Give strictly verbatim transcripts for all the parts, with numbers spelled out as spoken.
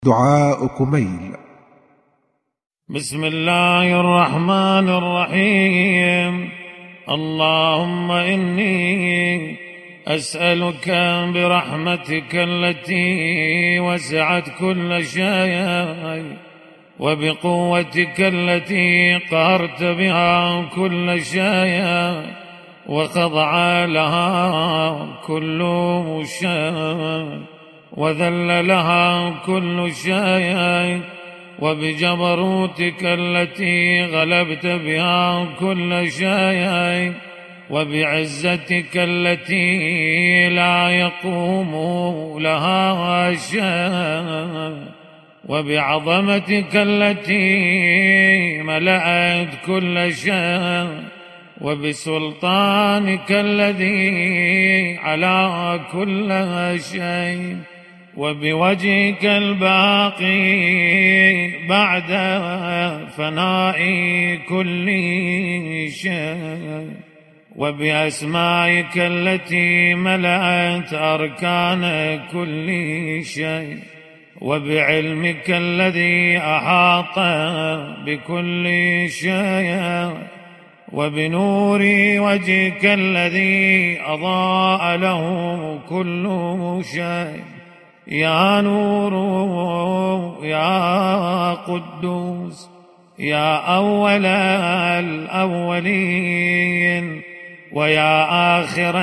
دعاء كميل. بسم الله الرحمن الرحيم. اللهم إني أسألك برحمتك التي وسعت كل شيء وبقوتك التي قهرت بها كل شيء وخضع لها كل شيء وذل لها كل شيء، وبجبروتك التي غلبت بها كل شيء، وبعزتك التي لا يقوم لها شيء، وبعظمتك التي ملأت كل شيء، وبسلطانك الذي على كل شيء، وبوجهك الباقي بعد فناء كل شيء، وبأسمائك التي ملأت أركان كل شيء، وبعلمك الذي أحاط بكل شيء، وبنور وجهك الذي أضاء له كل شيء. يا نور يا قدوس يا أول الأولين ويا آخر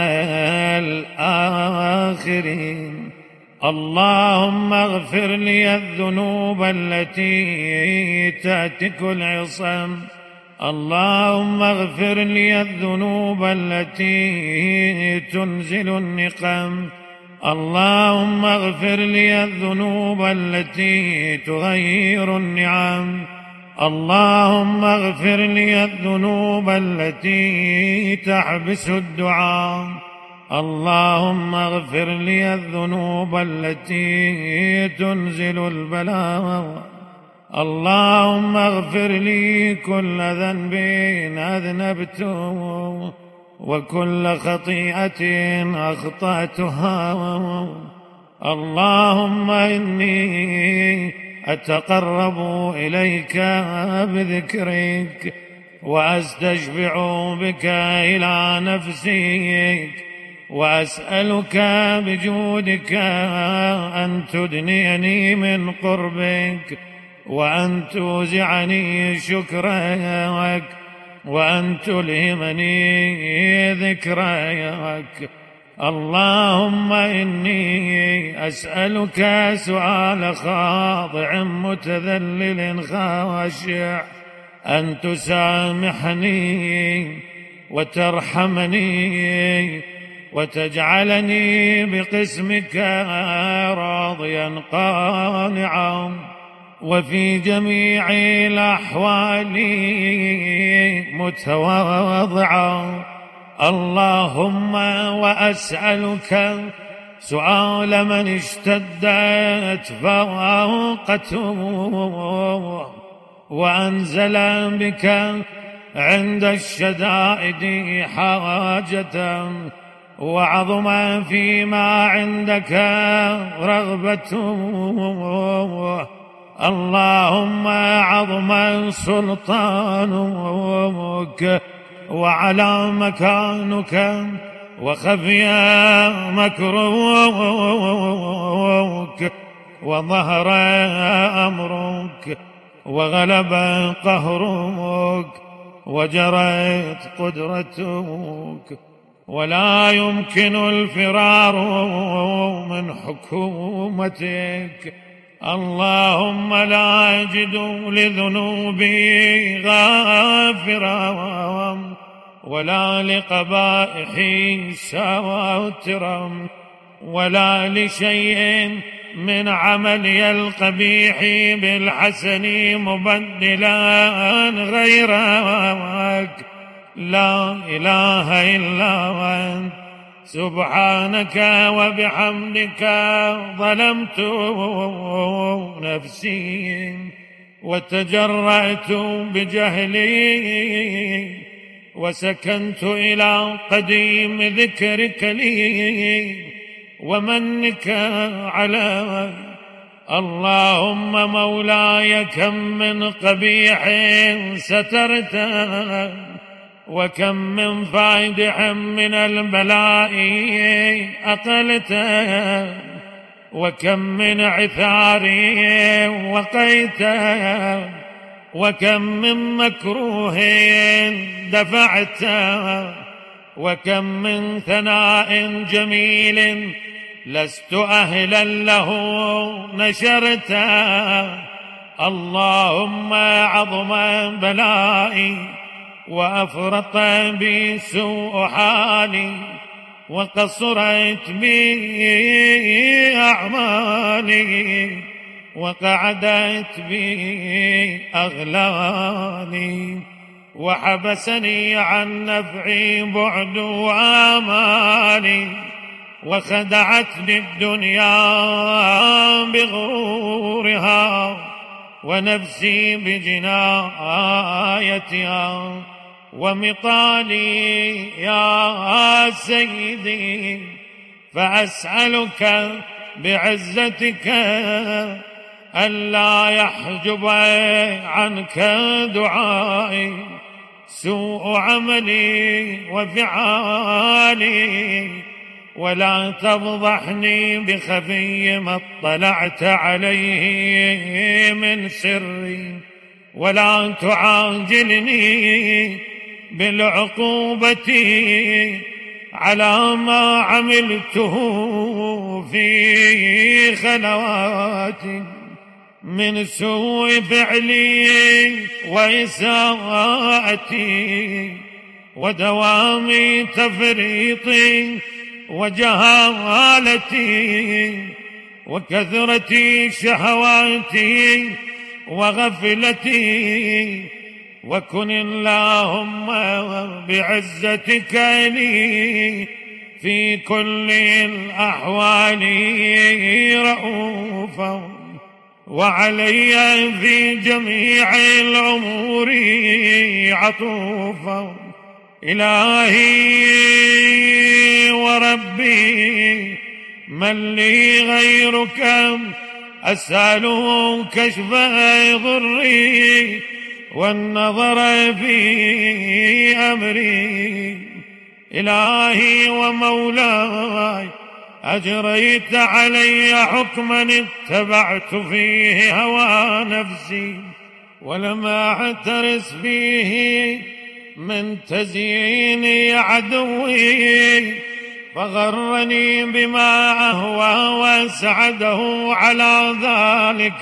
الآخرين، اللهم اغفر لي الذنوب التي تأتك العصم، اللهم اغفر لي الذنوب التي تنزل النقم، اللهم اغفر لي الذنوب التي تغير النعم، اللهم اغفر لي الذنوب التي تحبس الدعاء، اللهم اغفر لي الذنوب التي تنزل البلاء، اللهم اغفر لي كل ذنب أذنبته وكل خطيئة أخطأتها، اللهم إني أتقرب إليك بذكرك وأستشفع بك إلى نفسك، وأسألك بجودك أن تدنيني من قربك، وأن توزعني شكرك، وأن تلهمني ذكرك. اللهم إني أسألك سؤال خاضع متذلل خاشع أن تسامحني وترحمني وتجعلني بقسمك راضيا قانعا، وفي جميع الأحوال متواضعا. اللهم وأسألك سؤال من اشتدت فاقته وأنزل بك عند الشدائد حاجة، وعظم فيما عندك رغبته. اللهم عظم سلطانك وعلى مكانك وخفي مكروك وظهر أمرك وغلب قهرك وجرت قدرتك، ولا يمكن الفرار من حكومتك. اللهم لا أجد لذنوبي غافرا ولا لقبائحي ساترا ولا لشيء من عملي القبيح بالحسن مبدلا غيرك. لا إله إلا أنت سبحانك وبحمدك ظلمت نفسي وتجرأت بجهلي وسكنت إلى قديم ذكرك لي ومنك علي. اللهم مولاي كم من قبيح سترته، وكم من فادح من البلاء أقلته، وكم من عثار وقيته، وكم من مكروه دفعته، وكم من ثناء جميل لست أهلا له نشرته. اللهم عظم بلائي وأفرط بي سوء حالي، وقصرت بي أعمالي، وقعدت بي أغلالي، وحبسني عن نفعي بعد آمالي، وخدعتني الدنيا بغرورها، ونفسي بجنايتها، ومطالي يا سيدي. فأسألك بعزتك ألا يحجب عنك دعائي سوء عملي وفعالي، ولا تفضحني بخفي ما اطلعت عليه من سري، ولا تعاجلني بالعقوبة على ما عملته في خلواتي من سوء فعلي وإساءتي، ودوام تفريطي وجهالتي، وكثرة شهواتي وغفلتي. وكن اللهم بعزتك لي في كل الأحوال رؤوفا، وعلي في جميع الأمور عطوفا. إلهي وربي من لي غيرك أسأله كشف ضري والنظر في أمري. إلهي ومولاي أجريت علي حكما اتبعت فيه هوى نفسي، ولما اعترس فيه من تزيين عدوي، فغرني بما أهوى وأسعده على ذلك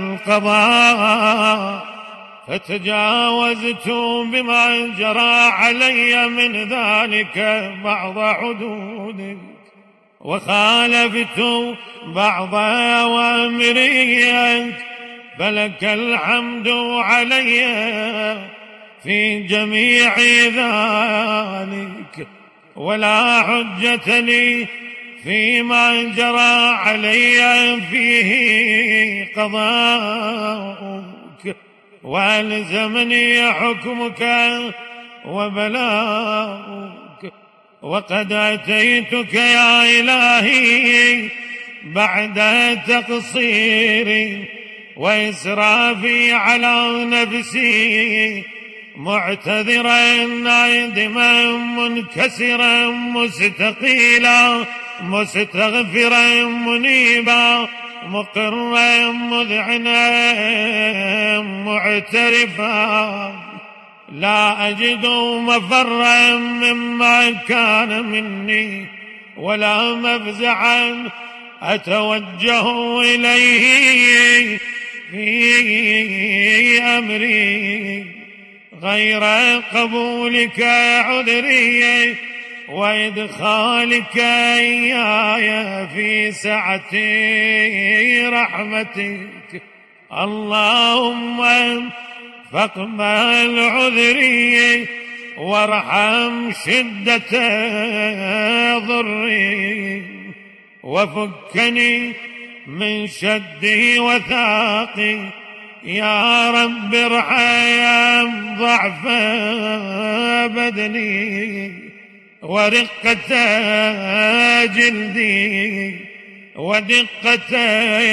القضاء، فتجاوزت بما جرى علي من ذلك بعض حدودك، وخالفت بعض أوامرك، فلك الحمد علي في جميع ذلك، ولا حجة لي فيما جرى علي فيه قضاؤك، وألزمني حكمك وبلاؤك. وقد أتيتك يا إلهي بعد تقصيري وإسرافي على نفسي، معتذرا نادما منكسرا مستقيلا مستغفرا منيبا مقرا مذعنا معترفا، لا أجد مفرا مما كان مني، ولا مفزعا أتوجه إليه في أمري غير قبولك عذري وإدخالك إياي في سعة رحمتك. اللهم فاقبل عذري وارحم شدة ضري، وفكني من شدي وثاقي. يا رب ارحم ضعف بدني ورقة جلدي ودقة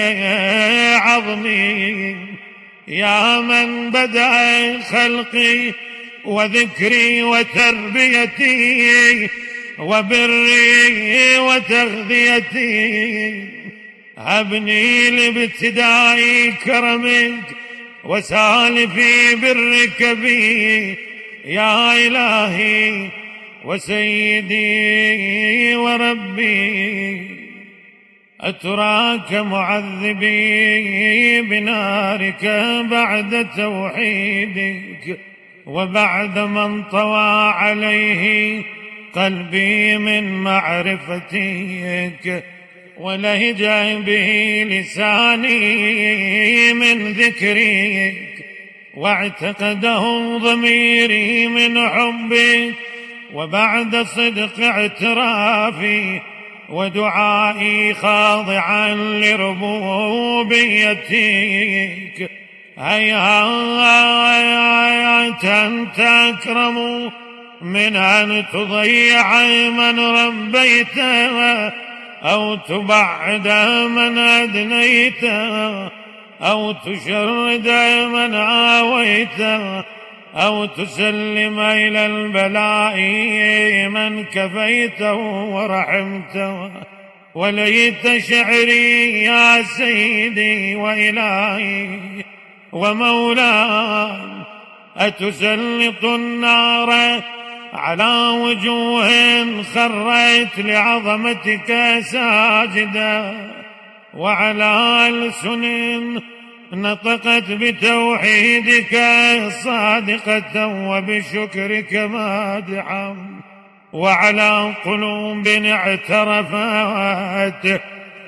عظمي، يا من بدأ خلقي وذكري وتربيتي وبري وتغذيتي، هبني لابتداء كرمك وسالفي برك بي يا إلهي وسيدي وربي. أتراك معذبي بنارك بعد توحيدك، وبعد ما انطوى عليه قلبي من معرفتك، ولهج به لساني من ذكرك، واعتقده ضميري من حبك، وبعد صدق اعترافي ودعائي خاضعا لربوبيتك، هيهات أنت أكرم من أن تضيع من ربيته، أو تبعد من أدنيته، أو تشرد من آويته، أو تسلم إلى البلاء من كفيته ورحمته. وليت شعري يا سيدي وإلهي ومولاي، أتسلط النار على وجوه خرت لعظمتك ساجدا، وعلى ألسن نطقت بتوحيدك صادقة وبشكرك مادحا، وعلى قلوب اعترفت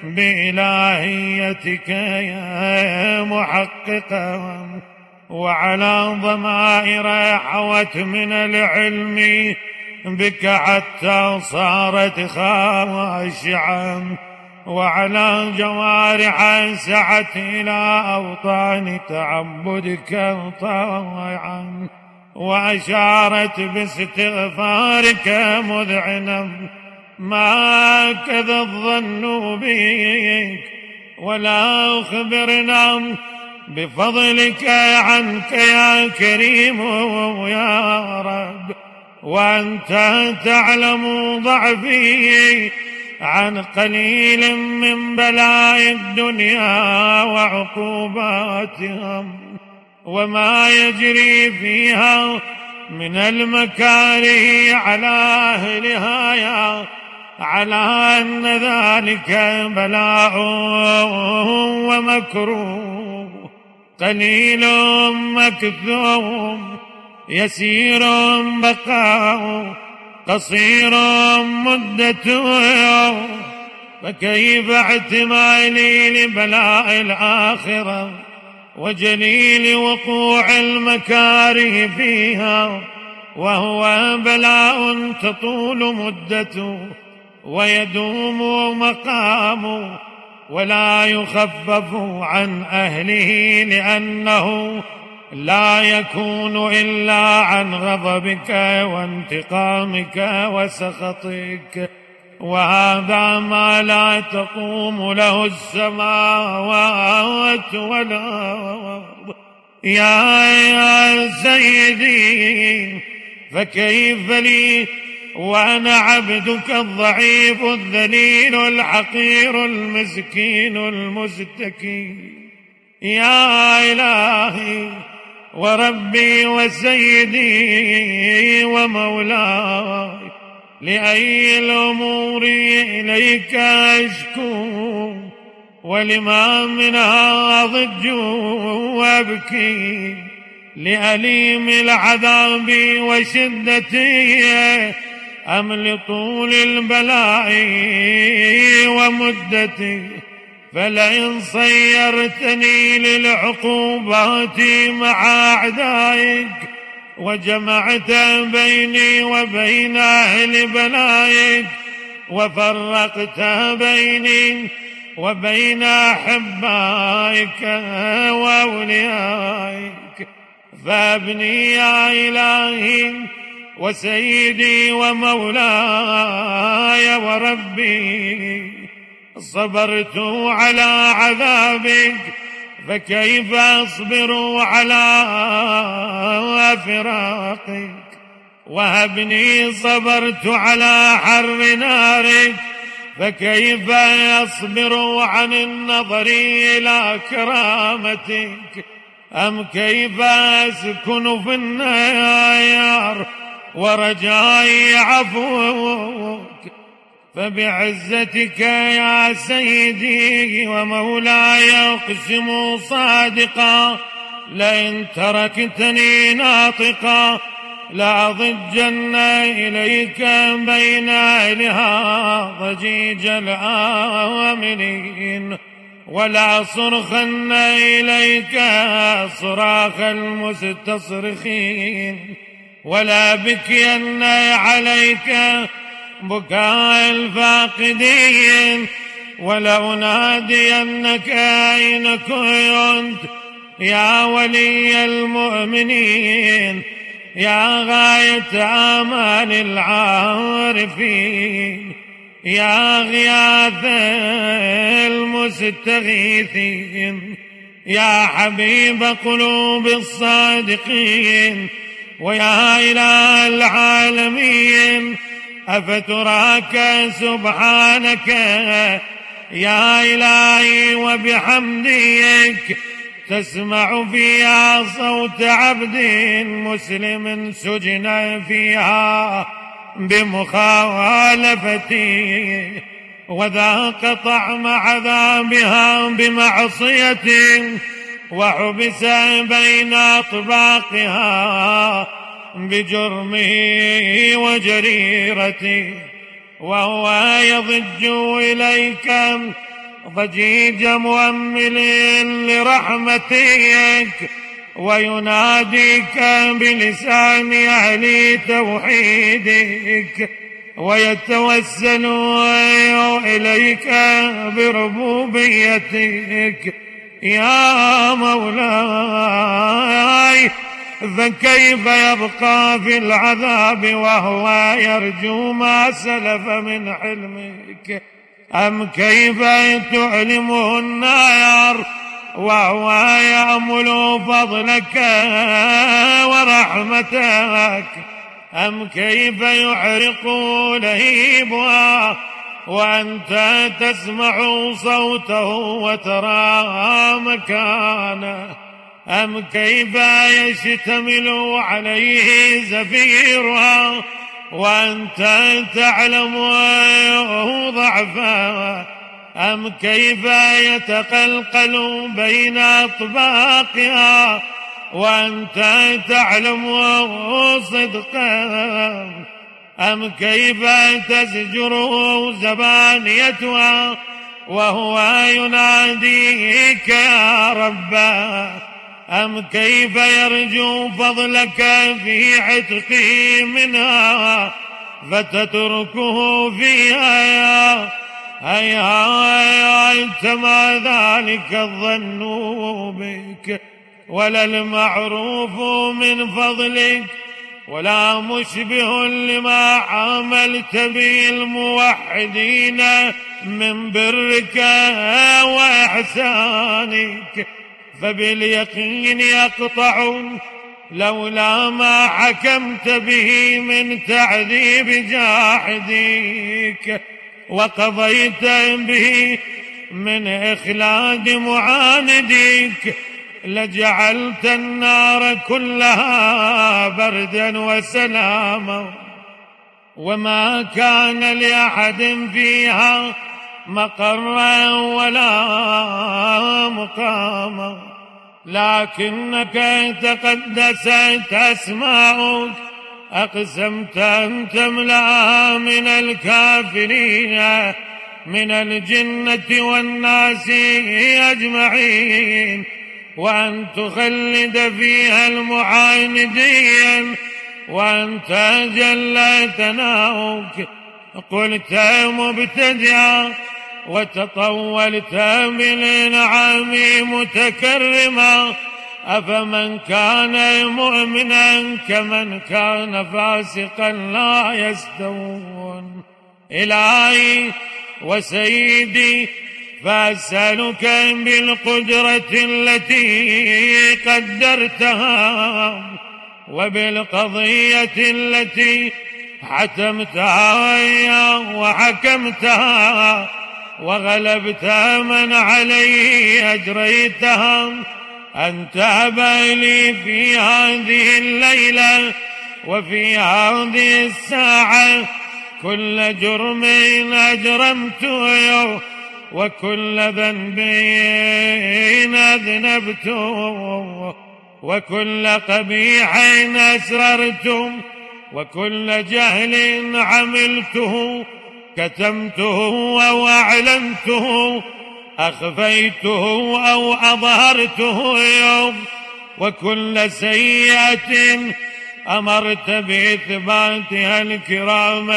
بإلهيتك يا محققا، وعلى ضمائر حوت من العلم بك حتى صارت خاشعا، وعلى جوارح سعت إلى أوطان تعبدك طاوعا، وأشارت باستغفارك مذعنا. ما كذا الظن بك، ولا أخبرنا بفضلك عنك يا كريم يا رب، وأنت تعلم ضعفي عن قليل من بلاء الدنيا وعقوباتها، وما يجري فيها من المكاره على أهلها، يا على أن ذلك بلاء ومكروه، قليل مكثوم، يسير بقاء، قصير مدته. فكيف اعتمالي لبلاء الآخرة وجليل وقوع المكاره فيها، وهو بلاء تطول مدته ويدوم مقامه، ولا يخفف عن أهله، لأنه لا يكون إلا عن غضبك وانتقامك وسخطك، وهذا ما لا تقوم له السماوات والأرض. يا يا سيدي، فكيف لي وأنا عبدك الضعيف الذليل الحقير المسكين المستكي؟ يا إلهي وربي وسيدي ومولاي، لأي الأمور إليك أشكو، ولما منها أضج وأبكي، لأليم العذاب وشدته أم لطول البلاء ومدته؟ فلئن صيرتني للعقوبات مع أعدائك، وجمعت بيني وبين أهل بلايك، وفرقت بيني وبين أحبائك وأوليائك، فابني يا إلهي وسيدي ومولاي وربي صبرت على عذابك فكيف أصبر على فراقك. وهبني صبرت على حر نارك فكيف أصبر عن النظر إلى كرامتك. أم كيف أسكن في النار ورجائي عفوك. فبعزتك يا سيدي ومولاي أقسم صادقا لئن تركتني ناطقا لأضجن إليك بين أهلها ضجيج الآمنين ولا صرخن إليك صراخ المستصرخين ولا بكين عليك بكاء الفاقدين ولا أنادينك أين كنت يا ولي المؤمنين يا غاية آمال العارفين يا غياث المستغيثين يا حبيب قلوب الصادقين ويا إله العالمين. أفتراك سبحانك يا إلهي وبحمدك تسمع فيها صوت عبد مسلم سجن فيها بمخالفتي وذاق طعم عذابها بمعصيته وحبس بين أطباقها بجرمه وجريرته وهو يضج إليك ضجيج مؤمل لرحمتك ويناديك بلسان أهل توحيدك ويتوسل إليك بربوبيتك يا مولاي. فكيف يبقى في العذاب وهو يرجو ما سلف من حلمك. أم كيف تعلمه النار وهو يأمل فضلك ورحمتك. أم كيف يحرق لهيبها وأنت تسمع صوته وترى مكانه. أم كيف يشتمل عليه زفيرها وأنت تعلم ضعفه. أم كيف يتقلقل بين أطباقها وأنت تعلم صدقه. أم كيف تزجر زبانيتها وهو يناديك يا ربه. أم كيف يرجو فضلك في عتقه منها فتتركه فيها يا هيا أنت ما ذلك الظن بك ولا المعروف من فضلك ولا مشبه لما عاملت به الموحدين من برك وإحسانك. فباليقين يقطع لولا ما حكمت به من تعذيب جاحديك وقضيت به من إخلاد معانديك لجعلت النار كلها بردا وسلاما وما كان لأحد فيها مقرا ولا مقاما. لكنك تقدست أسماؤك أقسمت أن تملأ من الكافرين من الجنة والناس أجمعين وأن تخلد فيها المعاندين وأنت جل ثناؤك قلت مبتدعا وتطولت بالإنعام متكرما. أفمن كان مؤمنا كمن كان فاسقا لا يستوون. إلهي وسيدي، فأسألك بالقدرة التي قدرتها وبالقضية التي حتمتها وحكمتها وغلبت من عليه أجريتها، أن تهب لي في هذه الليلة وفي هذه الساعة كل جرم أجرمته وكل ذنب أذنبته وكل قبيح أسررته وكل جهل عملته، كتمته أو أعلنته، أخفيته أو أظهرته يوم، وكل سيئة أمرت بإثباتها الكرام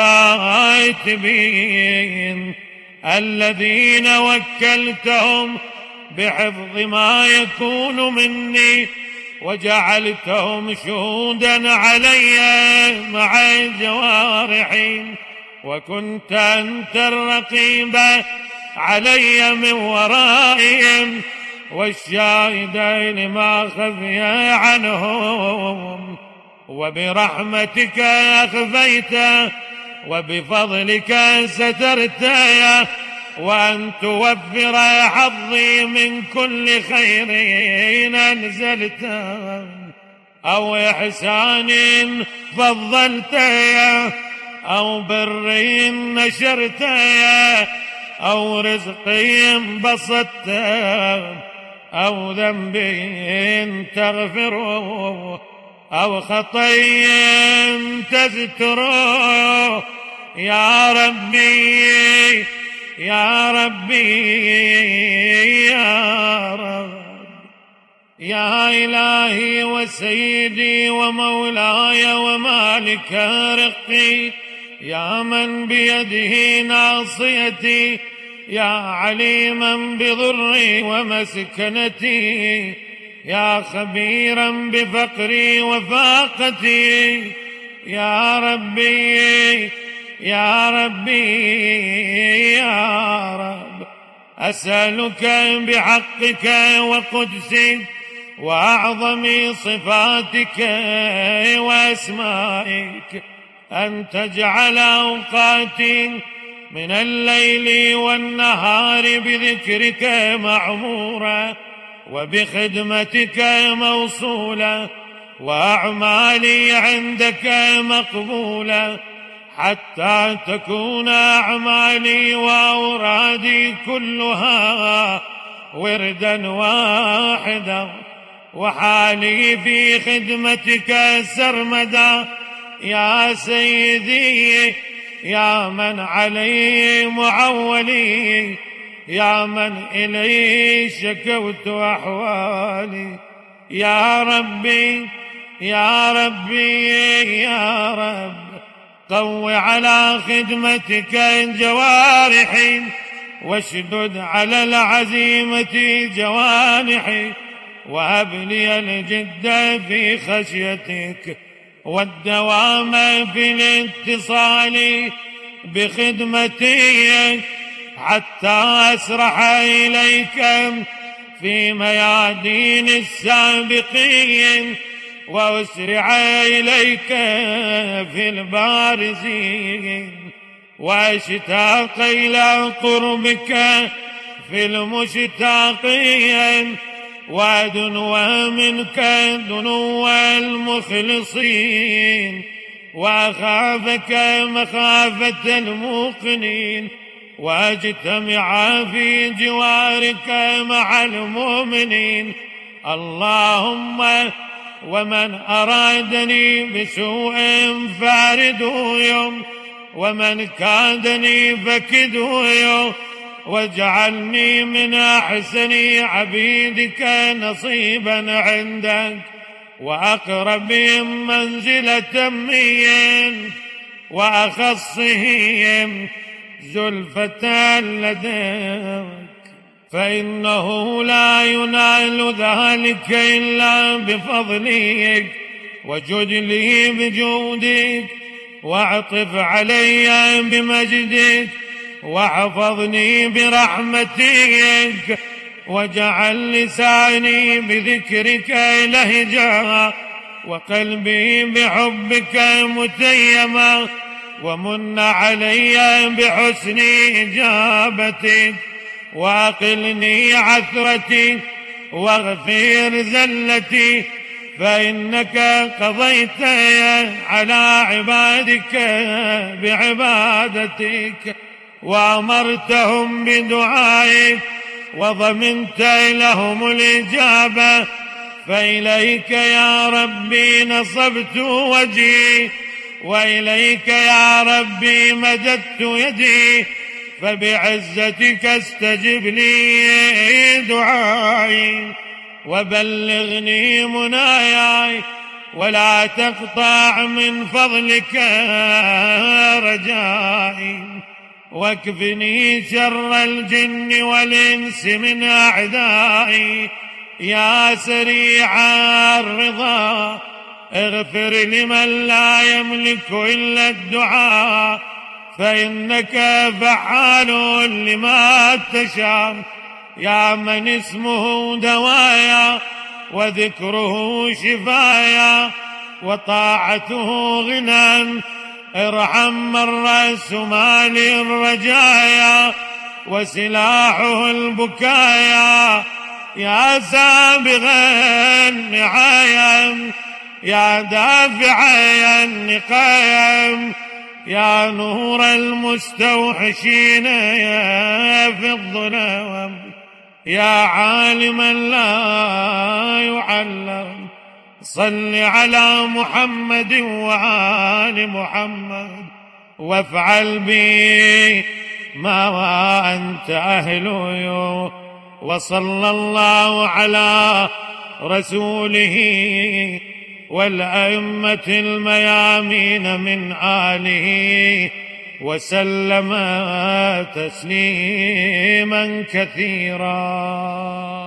الكاتبين الذين وكلتهم بحفظ ما يكون مني وجعلتهم شهودا علي مع جوارحي، وكنت أنت الرقيب علي من ورائهم والشاهدين ما خفي عنهم، وبرحمتك أخفيت وبفضلك سترت، وأن توفر حظي من كل خير أنزلت أو إحسان فضلت أو بر نشرت أو رزق بسطت أو ذنب تغفره أو خطي تستره، يا ربي يا ربي يا رب، يا إلهي وسيدي ومولاي ومالك رقي، يا من بيده ناصيتي، يا عليما بضري ومسكنتي، يا خبيرا بفقري وفاقتي، يا ربي يا ربي يا رب، أسألك بحقك وقدسك وأعظم صفاتك وأسمائك أن تجعل أوقاتي من الليل والنهار بذكرك معمورة وبخدمتك موصولة وأعمالي عندك مقبولة، حتى تكون أعمالي وأورادي كلها وردا واحدا، وحالي في خدمتك سرمدا، يا سيدي يا من علي معولي، يا من إليه شكوت أحوالي، يا ربي يا ربي يا رب، قو على خدمتك جوارحي واشدد على العزيمة جوانحي، وهب لي الجد في خشيتك والدوام في الاتصال بخدمتك، حتى أسرح إليك في ميادين السابقين وأسرع إليك في البارزين، وأشتاق إلى قربك في المشتاقين، وأدنو منك دنو المخلصين، وأخافك مخافة الموقنين، واجتمع في جوارك مع المؤمنين. اللهم ومن أرادني بسوء فارده يوم، ومن كادني فكده يوم، واجعلني من أحسن عبيدك نصيبا عندك وأقربهم منزلة منك وأخصهم زلفة لديك، فإنه لا ينال ذلك إلا بفضلك، وجد لي بجودك، واعطف علي بمجدك، واحفظني برحمتك، واجعل لساني بذكرك لهجا، وقلبي بحبك متيما، ومن علي بحسن إجابتك، وأقلني عثرتي واغفر زلتي، فإنك قضيت على عبادك بعبادتك، وأمرتهم بدعائك، وضمنت لهم الإجابة، فإليك يا ربي نصبت وجهي، وإليك يا ربي مددت يدي، فبعزتك استجب لي دعائي، وبلغني مناياي، ولا تقطع من فضلك رجائي، واكفني شر الجن والإنس من أعدائي، يا سريع الرضا اغفر لمن لا يملك إلا الدعاء، فإنك فعال لما تشاء، يا من اسمه دوايا وذكره شفايا وطاعته غنى، ارحم من رأس مال الرجايا وسلاحه البكايا، يا سابغ النعايا، يا دافع النقايا، يا نور المستوحشين في الظلام، يا عالما لا يعلم، صل على محمد وآل محمد، وافعل بي ما أنت أهله، وصلى الله على رسوله والأئمة الميامين من آله، وسلم تسليما كثيرا.